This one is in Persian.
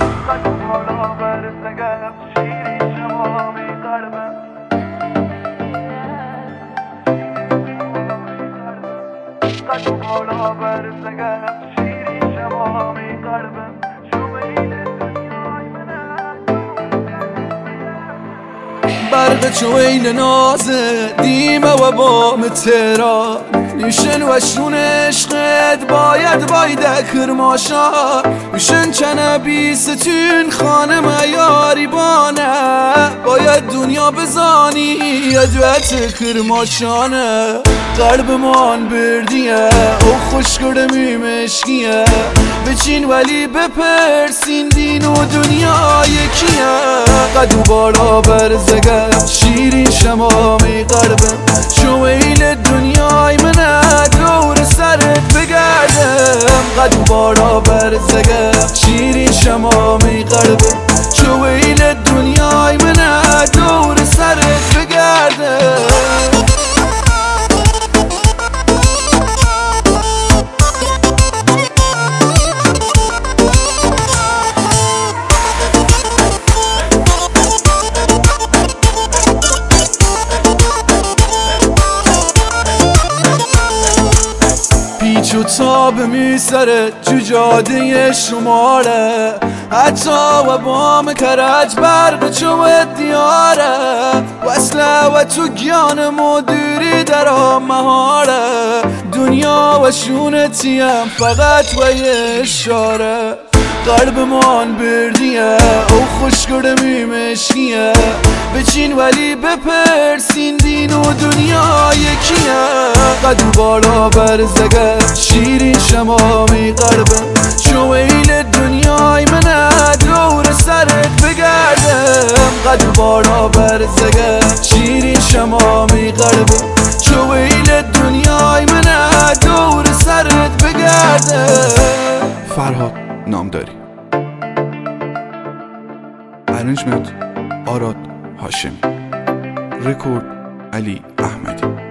بالا برسگم شیرین شمامی قلبم قد بالا برسگم شیرین شمامی قلبم برق چوین نازه دیمه و بام تهران نیشن و شون عشقت باید کرماشا میشن چنه بیستون خانه میاری بانه باید دنیا بزانی ادوت کرماشانه قلب مان بردیه او خوش کردمی مشکیه بچین ولی بپرسین دین و دنیا یکیه قدو بالا برزگه شیرین شمامی قلبم شویل دنیای منه دور سرت بگردم قدو بالا برزگه شیرین شمامی قلبم شویل دنیای منه دور سرت بگردم پیچ و تاب میسره جو جاده شماره حتی و بام کرج برق چوه دیاره وصله و تو گیان مدیری در مهاره دنیا و شونتیم فقط و یه اشاره قلب مان بردیه او خوش کردمی مشکیه بچین ولی بپرسین دین و دنیا یکیه قدو بالا برزگه شیرین شمامی قلبم شویل دنیای منه دور سرت بگردم قدو بالا برزگه شیرین شمامی قلبم شویل دنیای منه دور سرت بگردم. فرهاد نامداری، ارنجمنت آراد هاشمی، رکورد علی احمدی.